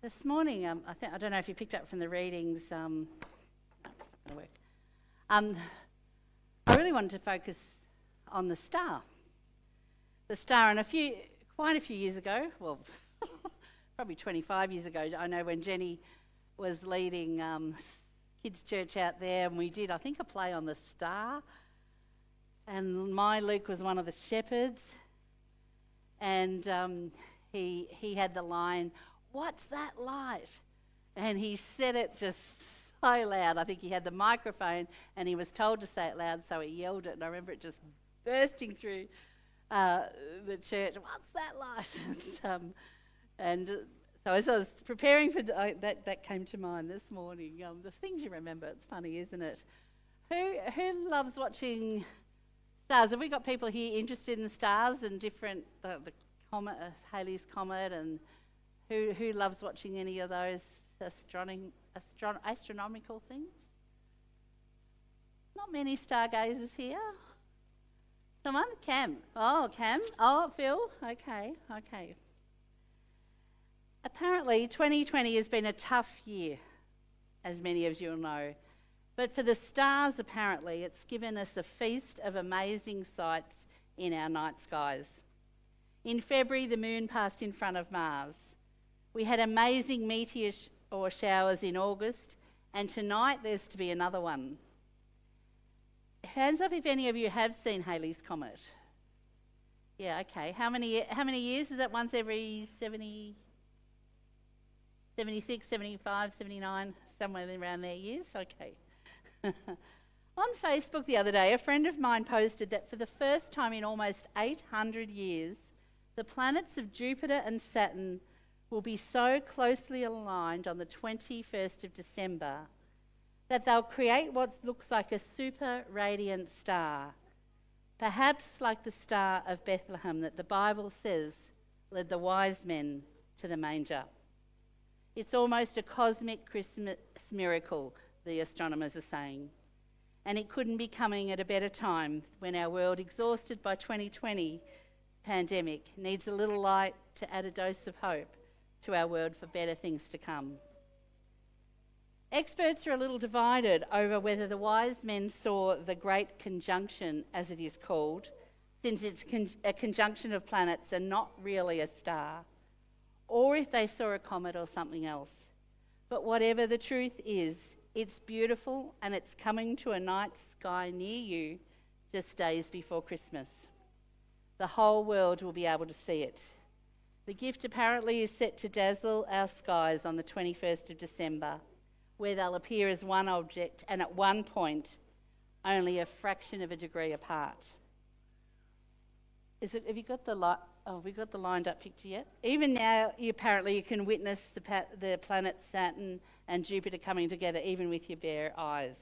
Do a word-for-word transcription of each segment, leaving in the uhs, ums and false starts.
This morning, um, I think I don't know if you picked up from the readings. Um, no, it's not going to work. Um, I really wanted to focus on the star. The star, and a few, quite a few years ago, well, probably twenty-five years ago, I know when Jenny was leading um, kids' church out there, and we did, I think, a play on the star. And my Luke was one of the shepherds, and um, he he had the line, "What's that light?" And he said it just so loud. I think he had the microphone, and he was told to say it loud, so he yelled it. And I remember it just bursting through uh, the church. "What's that light?" and, um, and uh, so as I was preparing for uh, that, that came to mind this morning. Um, the things you remember. It's funny, isn't it? Who who loves watching stars? Have we got people here interested in stars and different uh, the comet, uh, Halley's Comet, and who who loves watching any of those astronom, astron, astronomical things? Not many stargazers here. Someone? Cam. Oh, Cam. Oh, Phil. Okay, okay. Apparently, twenty twenty has been a tough year, as many of you will know. But for the stars, apparently, it's given us a feast of amazing sights in our night skies. In February, the moon passed in front of Mars. We had amazing meteor sh- or showers in August, and tonight there's to be another one. Hands up if any of you have seen Halley's Comet. Yeah, okay. How many how many years? Is that once every seventy, seventy-six, seventy-five, seventy-nine, somewhere around there years? Okay. On Facebook the other day, a friend of mine posted that for the first time in almost eight hundred years, the planets of Jupiter and Saturn will be so closely aligned on the twenty-first of December that they'll create what looks like a super radiant star, perhaps like the star of Bethlehem that the Bible says led the wise men to the manger. It's almost a cosmic Christmas miracle, the astronomers are saying. And it couldn't be coming at a better time when our world, exhausted by twenty twenty pandemic, needs a little light to add a dose of hope to our world for better things to come. Experts are a little divided over whether the wise men saw the Great Conjunction, as it is called, since it's con- a conjunction of planets and not really a star, or if they saw a comet or something else. But whatever the truth is, it's beautiful, and it's coming to a night sky near you just days before Christmas. The whole world will be able to see it. The gift apparently is set to dazzle our skies on the twenty-first of December, where they'll appear as one object and at one point only a fraction of a degree apart. Is it? Have you got the li- Oh, have we got the lined up picture yet? Even now, you, apparently, you can witness the, pa- the planets Saturn and Jupiter coming together, even with your bare eyes.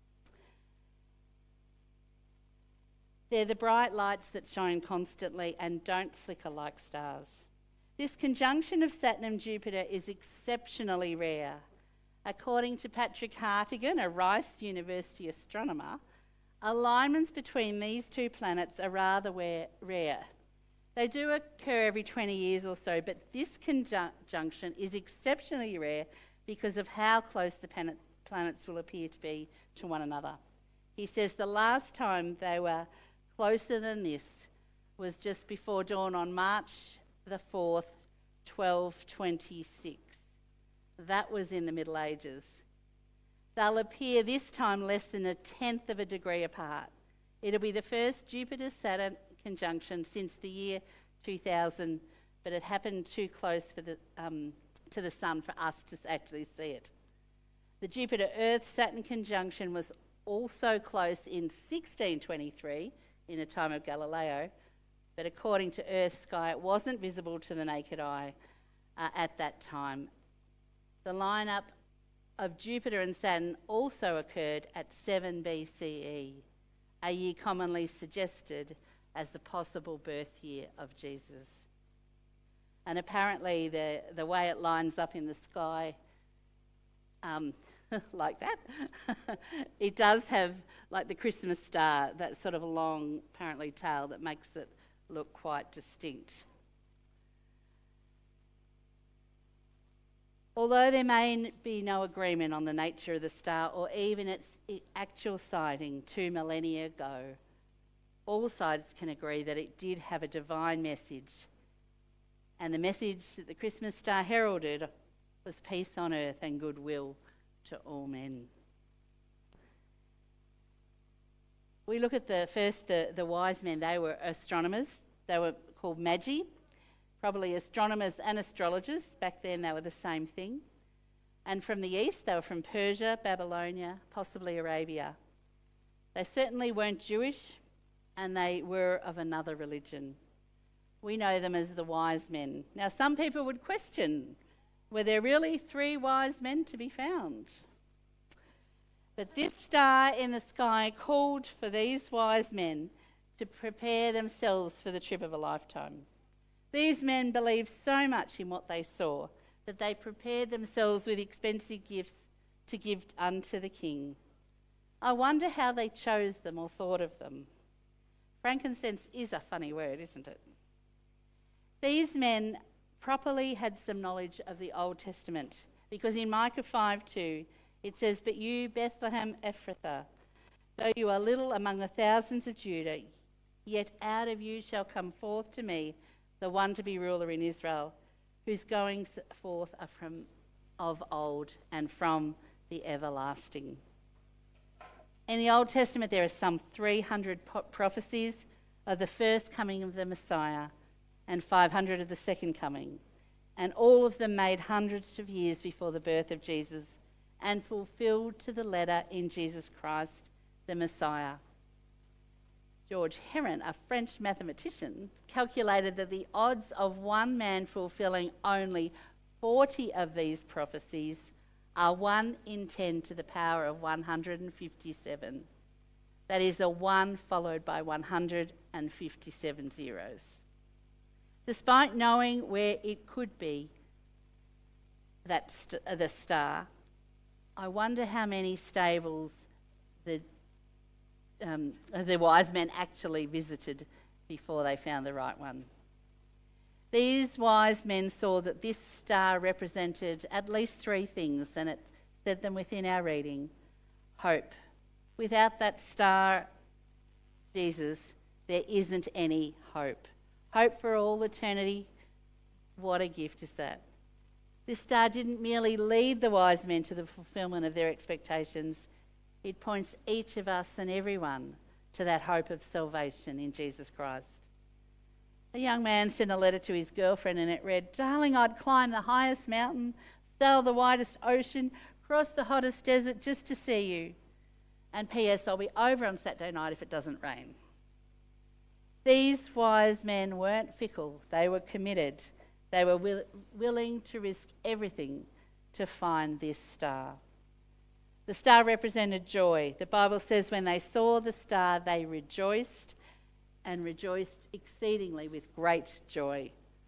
They're the bright lights that shine constantly and don't flicker like stars. This conjunction of Saturn and Jupiter is exceptionally rare. According to Patrick Hartigan, a Rice University astronomer, alignments between these two planets are rather rare. They do occur every twenty years or so, but this conjunction is exceptionally rare because of how close the planet, planets will appear to be to one another. He says the last time they were closer than this was just before dawn on March the fourth, twelve twenty-six. That was in the Middle Ages. They'll appear this time less than a tenth of a degree apart. It'll be the first Jupiter-Saturn conjunction since the year two thousand, but it happened too close for the, um, to the sun for us to actually see it. The Jupiter-Earth-Saturn conjunction was also close in sixteen twenty-three, in the time of Galileo, but according to Earth sky, it wasn't visible to the naked eye uh, at that time. The lineup of Jupiter and Saturn also occurred at seven B C E, a year commonly suggested as the possible birth year of Jesus. And apparently the, the way it lines up in the sky, um, like that, it does have, like the Christmas star, that sort of a long, apparently, tail that makes it look quite distinct. Although there may be no agreement on the nature of the star or even its actual sighting two millennia ago, all sides can agree that it did have a divine message. And the message that the Christmas star heralded was peace on earth and goodwill to all men. We look at the first, the, the wise men. They were astronomers. They were called magi, probably astronomers and astrologers. Back then they were the same thing. And from the east, they were from Persia, Babylonia, possibly Arabia. They certainly weren't Jewish, and they were of another religion. We know them as the wise men. Now, some people would question, were there really three wise men to be found? But this star in the sky called for these wise men to prepare themselves for the trip of a lifetime. These men believed so much in what they saw that they prepared themselves with expensive gifts to give unto the king. I wonder how they chose them or thought of them. Frankincense is a funny word, isn't it? These men properly had some knowledge of the Old Testament, because in Micah five two it says, "But you, Bethlehem Ephrathah, though you are little among the thousands of Judah, yet out of you shall come forth to me the one to be ruler in Israel, whose goings forth are from of old and from the everlasting." In the Old Testament there are some three hundred po- prophecies of the first coming of the Messiah and five hundred of the second coming, and all of them made hundreds of years before the birth of Jesus and fulfilled to the letter in Jesus Christ, the Messiah. George Heron, a French mathematician, calculated that the odds of one man fulfilling only forty of these prophecies are one in ten to the power of one hundred fifty-seven. That is a one followed by one hundred fifty-seven zeros. Despite knowing where it could be, that st- uh, the star, I wonder how many stables the um, the wise men actually visited before they found the right one. These wise men saw that this star represented at least three things, and it said them within our reading. Hope. Without that star, Jesus, there isn't any hope. Hope for all eternity. What a gift is that. This star didn't merely lead the wise men to the fulfillment of their expectations. It points each of us and everyone to that hope of salvation in Jesus Christ. A young man sent a letter to his girlfriend and it read, "Darling, I'd climb the highest mountain, sail the widest ocean, cross the hottest desert just to see you. And P S I'll be over on Saturday night if it doesn't rain." These wise men weren't fickle. They were committed. They were will- willing to risk everything to find this star. The star represented joy. The Bible says when they saw the star, they rejoiced and rejoiced exceedingly with great joy.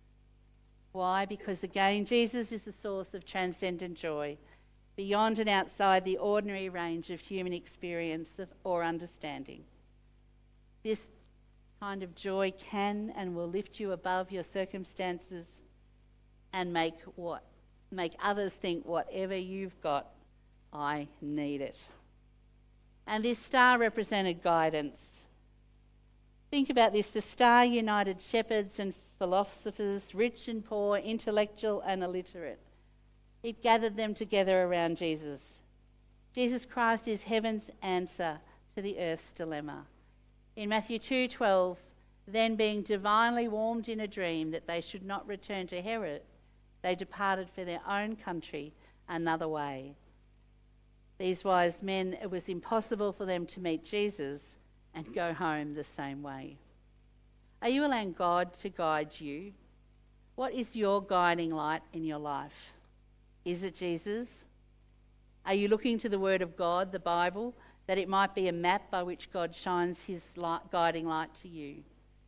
Why? Because again, Jesus is the source of transcendent joy, beyond and outside the ordinary range of human experience of, or understanding. This kind of joy can and will lift you above your circumstances and make what make others think whatever you've got, I need it. And this star represented guidance. Think about this. The star united shepherds and philosophers, rich and poor, intellectual and illiterate. It gathered them together around Jesus. Jesus Christ is heaven's answer to the earth's dilemma. In Matthew two twelve, then being divinely warned in a dream that they should not return to Herod, they departed for their own country another way. These wise men, it was impossible for them to meet Jesus and go home the same way. Are you allowing God to guide you? What is your guiding light in your life? Is it Jesus? Are you looking to the Word of God, the Bible, that it might be a map by which God shines his light, guiding light to you?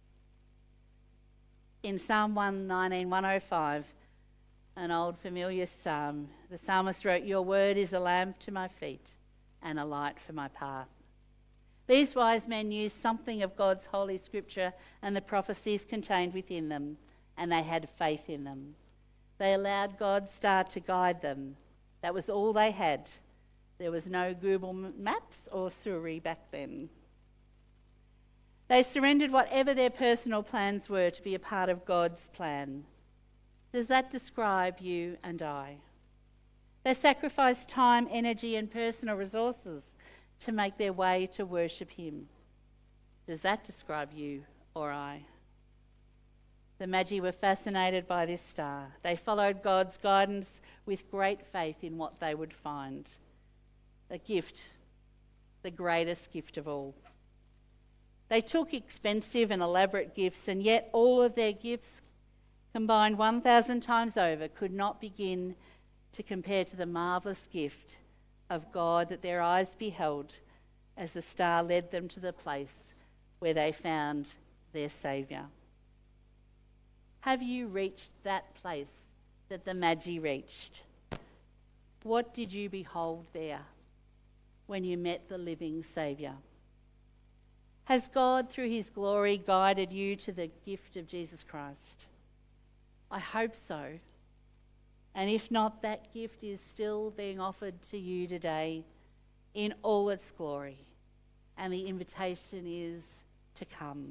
In Psalm one nineteen, one oh five, an old familiar psalm, the psalmist wrote, "Your word is a lamp to my feet and a light for my path." These wise men knew something of God's holy scripture and the prophecies contained within them, and they had faith in them. They allowed God's star to guide them. That was all they had. There was no Google Maps or Siri back then. They surrendered whatever their personal plans were to be a part of God's plan. Does that describe you and I? They sacrificed time, energy, and personal resources to make their way to worship Him. Does that describe you or I? The Magi were fascinated by this star. They followed God's guidance with great faith in what they would find. A gift, the greatest gift of all. They took expensive and elaborate gifts, and yet all of their gifts combined one thousand times over could not begin to compare to the marvellous gift of God that their eyes beheld as the star led them to the place where they found their Saviour. Have you reached that place that the Magi reached? What did you behold there when you met the living Saviour? Has God, through His glory, guided you to the gift of Jesus Christ? I hope so. And if not, that gift is still being offered to you today in all its glory. And the invitation is to come.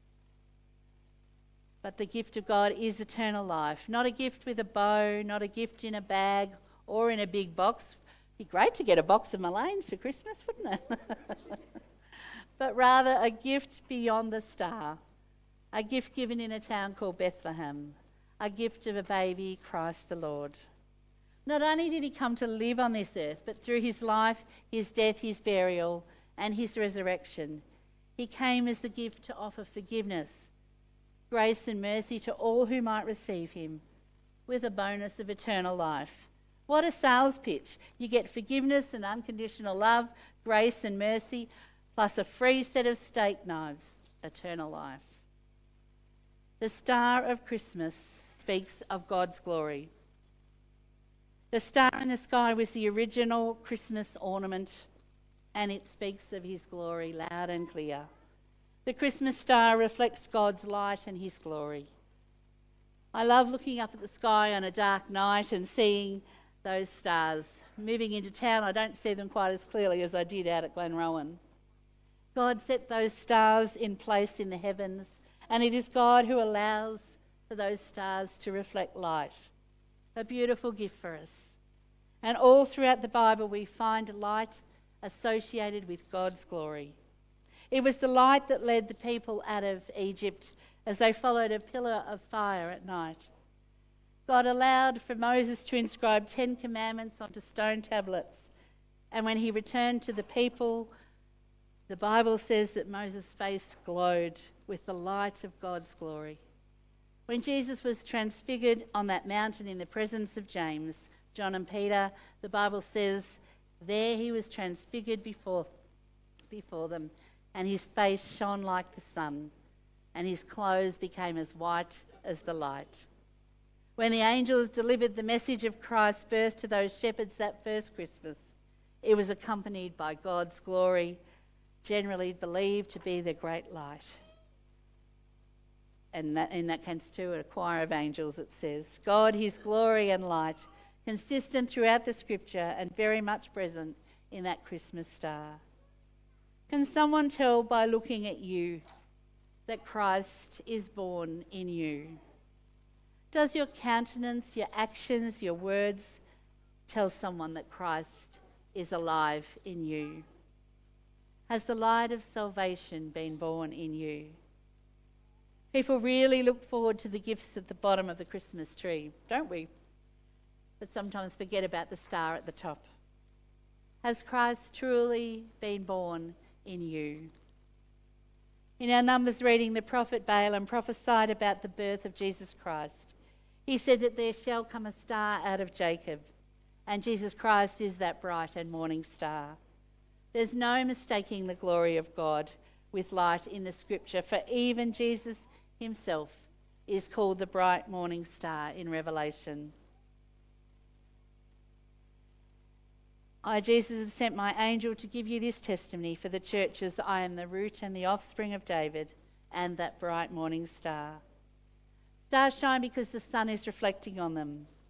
But the gift of God is eternal life. Not a gift with a bow, not a gift in a bag or in a big box. It'd be great to get a box of Malanes for Christmas, wouldn't it? But rather a gift beyond the star. A gift given in a town called Bethlehem. A gift of a baby, Christ the Lord. Not only did He come to live on this earth, but through His life, His death, His burial, and His resurrection, He came as the gift to offer forgiveness, grace and mercy to all who might receive Him, with a bonus of eternal life. What a sales pitch. You get forgiveness and unconditional love, grace and mercy, plus a free set of steak knives, eternal life. The star of Christmas speaks of God's glory. The star in the sky was the original Christmas ornament, and it speaks of His glory loud and clear. The Christmas star reflects God's light and His glory. I love looking up at the sky on a dark night and seeing those stars. Moving into town, I don't see them quite as clearly as I did out at Glenrowan. God set those stars in place in the heavens, and it is God who allows for those stars to reflect light. A beautiful gift for us. And all throughout the Bible we find light associated with God's glory. It was the light that led the people out of Egypt as they followed a pillar of fire at night. God allowed for Moses to inscribe Ten Commandments onto stone tablets. And when he returned to the people, the Bible says that Moses' face glowed with the light of God's glory. When Jesus was transfigured on that mountain in the presence of James, John and Peter, the Bible says, there he was transfigured before, before them, and his face shone like the sun, and his clothes became as white as the light. When the angels delivered the message of Christ's birth to those shepherds that first Christmas, it was accompanied by God's glory, generally believed to be the great light. And that, in that case too, a choir of angels, it says, God, His glory and light, consistent throughout the scripture and very much present in that Christmas star. Can someone tell by looking at you that Christ is born in you? Does your countenance, your actions, your words tell someone that Christ is alive in you? Has the light of salvation been born in you? People really look forward to the gifts at the bottom of the Christmas tree, don't we? But sometimes forget about the star at the top. Has Christ truly been born in you? In our Numbers reading, the prophet Balaam prophesied about the birth of Jesus Christ. He said that there shall come a star out of Jacob, and Jesus Christ is that bright and morning star. There's no mistaking the glory of God with light in the scripture, for even Jesus Himself is called the bright morning star in Revelation. I, Jesus, have sent my angel to give you this testimony for the churches. I am the root and the offspring of David and that bright morning star. Stars shine because the sun is reflecting on them.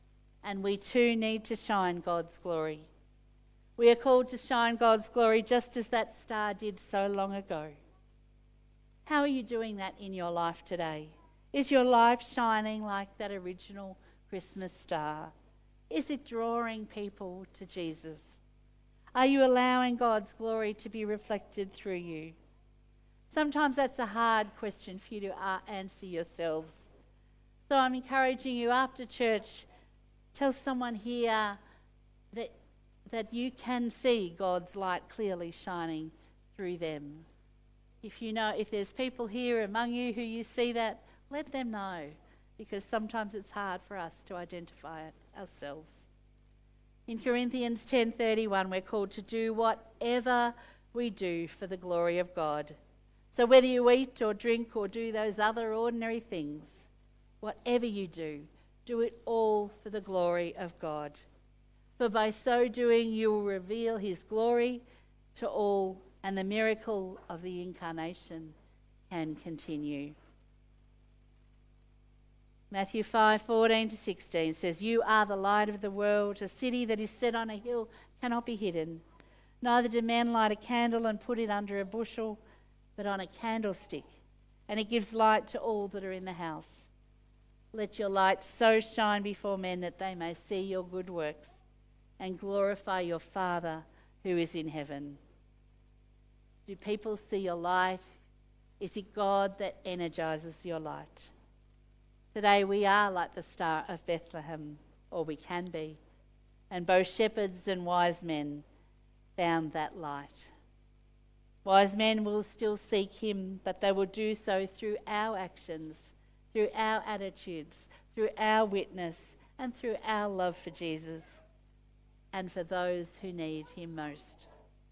and we too need to shine God's glory. We are called to shine God's glory just as that star did so long ago. How are you doing that in your life today? Is your life shining like that original Christmas star? Is it drawing people to Jesus? Are you allowing God's glory to be reflected through you? Sometimes that's a hard question for you to uh, answer yourselves. So I'm encouraging you after church, tell someone here that, that you can see God's light clearly shining through them. If you know, if there's people here among you who you see that, let them know, because sometimes it's hard for us to identify it ourselves. In Corinthians ten thirty-one, we're called to do whatever we do for the glory of God. So whether you eat or drink or do those other ordinary things, whatever you do, do it all for the glory of God. For by so doing, you will reveal his glory to all, and the miracle of the incarnation can continue. Matthew five fourteen to sixteen says, "You are the light of the world. A city that is set on a hill cannot be hidden. Neither do men light a candle and put it under a bushel, but on a candlestick, and it gives light to all that are in the house. Let your light so shine before men that they may see your good works and glorify your Father who is in heaven." Do people see your light? Is it God that energizes your light? Today we are like the Star of Bethlehem, or we can be, and both shepherds and wise men found that light. Wise men will still seek him, but they will do so through our actions, through our attitudes, through our witness, and through our love for Jesus and for those who need him most.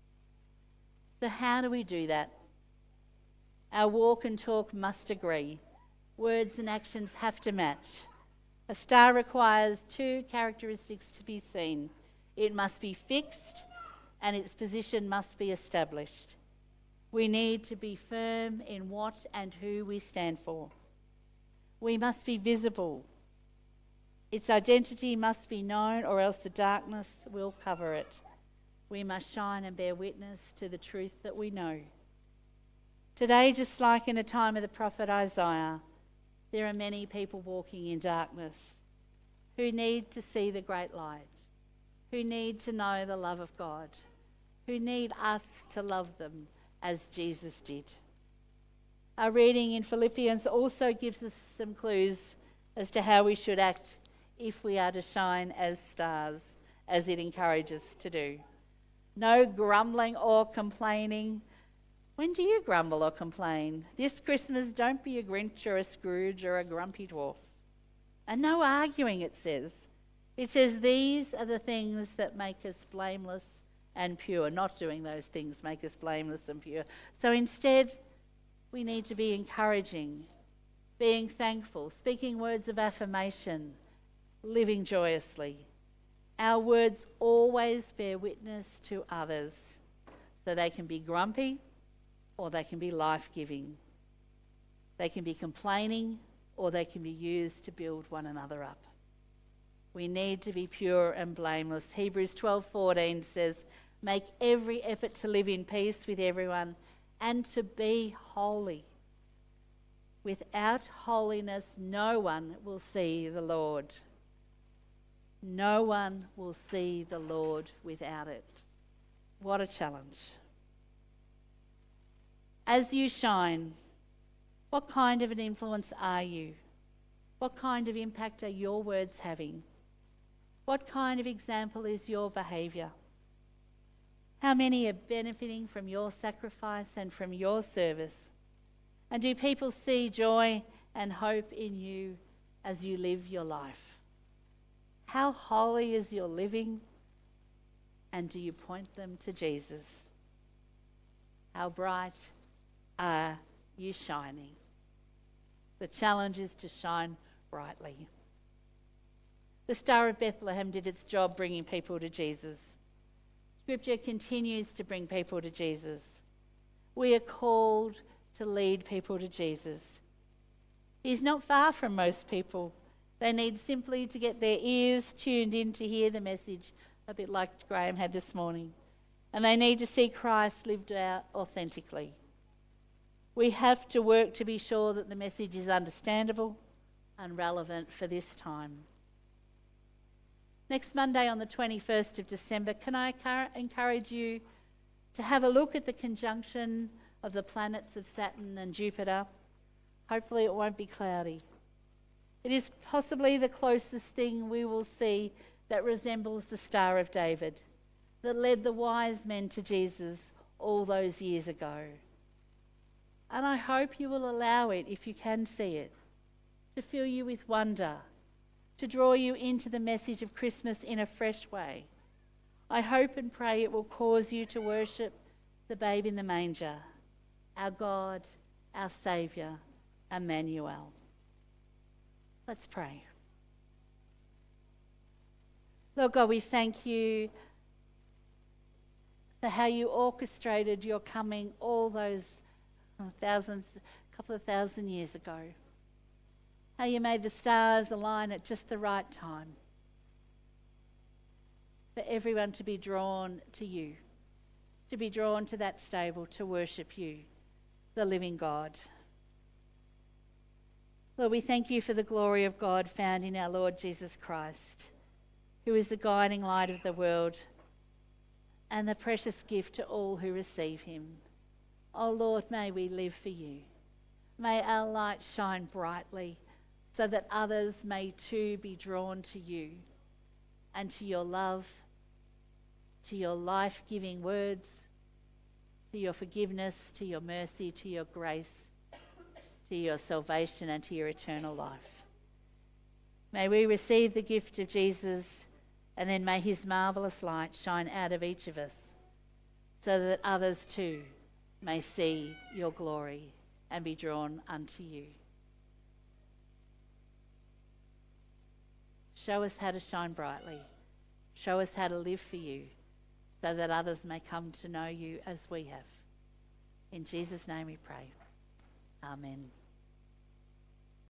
So how do we do that? Our walk and talk must agree. Words and actions have to match. A star requires two characteristics to be seen. It must be fixed and its position must be established. We need to be firm in what and who we stand for. We must be visible. Its identity must be known, or else the darkness will cover it. We must shine and bear witness to the truth that we know. Today, just like in the time of the prophet Isaiah, there are many people walking in darkness who need to see the great light, who need to know the love of God, who need us to love them as Jesus did. Our reading in Philippians also gives us some clues as to how we should act if we are to shine as stars, as it encourages to do. No grumbling or complaining. When do you grumble or complain? This Christmas, don't be a Grinch or a Scrooge or a grumpy dwarf. And no arguing, it says. It says these are the things that make us blameless and pure. Not doing those things make us blameless and pure. So instead, we need to be encouraging, being thankful, speaking words of affirmation, living joyously. Our words always bear witness to others, so they can be grumpy or they can be life-giving. They can be complaining or they can be used to build one another up. We need to be pure and blameless. Hebrews twelve fourteen says, "Make every effort to live in peace with everyone and to be holy. Without holiness, no one will see the Lord." No one will see the Lord without it. What a challenge. As you shine, what kind of an influence are you? What kind of impact are your words having? What kind of example is your behaviour? How many are benefiting from your sacrifice and from your service? And do people see joy and hope in you as you live your life? How holy is your living? And do you point them to Jesus? How bright are you shining? The challenge is to shine brightly. The Star of Bethlehem did its job bringing people to Jesus. Scripture continues to bring people to Jesus. We are called to lead people to Jesus. He's not far from most people. They need simply to get their ears tuned in to hear the message, a bit like Graham had this morning. And they need to see Christ lived out authentically. We have to work to be sure that the message is understandable and relevant for this time. Next Monday on the twenty-first of December, can I encourage you to have a look at the conjunction of the planets of Saturn and Jupiter? Hopefully it won't be cloudy. It is possibly the closest thing we will see that resembles the Star of David that led the wise men to Jesus all those years ago. And I hope you will allow it, if you can see it, to fill you with wonder, to draw you into the message of Christmas in a fresh way. I hope and pray it will cause you to worship the babe in the manger, our God, our Saviour, Emmanuel. Let's pray. Lord God, we thank you for how you orchestrated your coming all those thousands, couple of thousand years ago. How you made the stars align at just the right time for everyone to be drawn to you, to be drawn to that stable to worship you, the living God. Lord, we thank you for the glory of God found in our Lord Jesus Christ, who is the guiding light of the world and the precious gift to all who receive him. Oh Lord, may we live for you. May our light shine brightly so that others may too be drawn to you and to your love, to your life-giving words, to your forgiveness, to your mercy, to your grace, to your salvation and to your eternal life. May we receive the gift of Jesus, and then may his marvellous light shine out of each of us so that others too may see your glory and be drawn unto you. Show us how to shine brightly. Show us how to live for you so that others may come to know you as we have. In Jesus' name we pray. Amen.